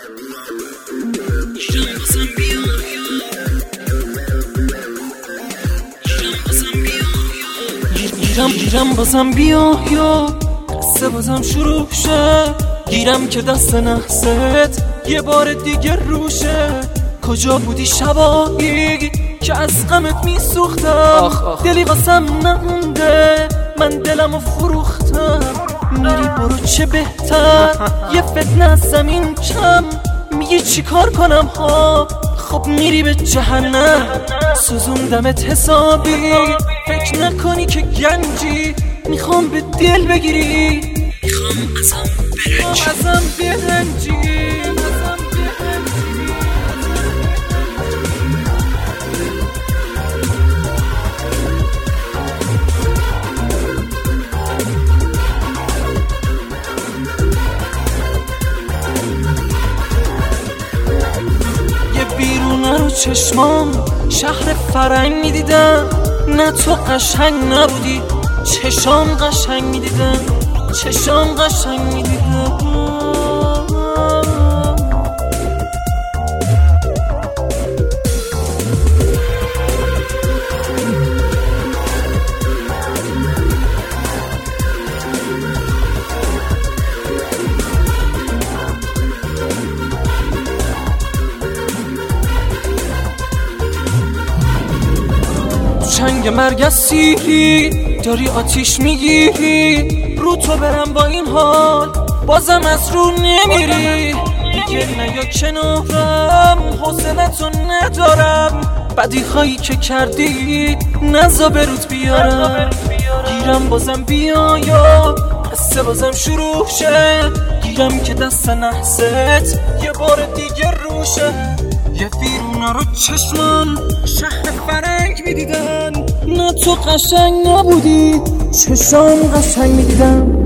گیرم بازم بیا یا قصه بازم شروع شه. گیرم که دست نحست یه بار دیگه روشه. کجا بودی شبایی که از غمت میسوختم؟ دلی واسم نمونده، من دلمو فروختم. میری برو چه بهتر، یه فتنه از زمین کم. میگی چی کار کنم ها؟ خب میری به جهنم. سوزوندمت حسابی، فکر نکنی که گنجی. میخوام به دل بگیری، میخوام ازم برنجی. بیرونه رو چشمام شهر فرنگ میدیدم. نه تو قشنگ نبودی، چشام قشنگ میدیدم، چشام قشنگ میدیدم. چنگ مرگ از سیری داری آتیش میگیری. رو تو برم با این حال بازم از رو نمیری. دیگه نیا کنارم، حوصله‌تو ندارم. بدی هایی که کردی نزا به روت بیارم. گیرم بازم بیا یا قصه بازم شروع شه. گیرم که دست نحست یه بار دیگه روشه. یه ویرونه رو چشمان شهر فرنگ میدیدن. نه تو قشنگ نبودی، چشام قشنگ میدیدم.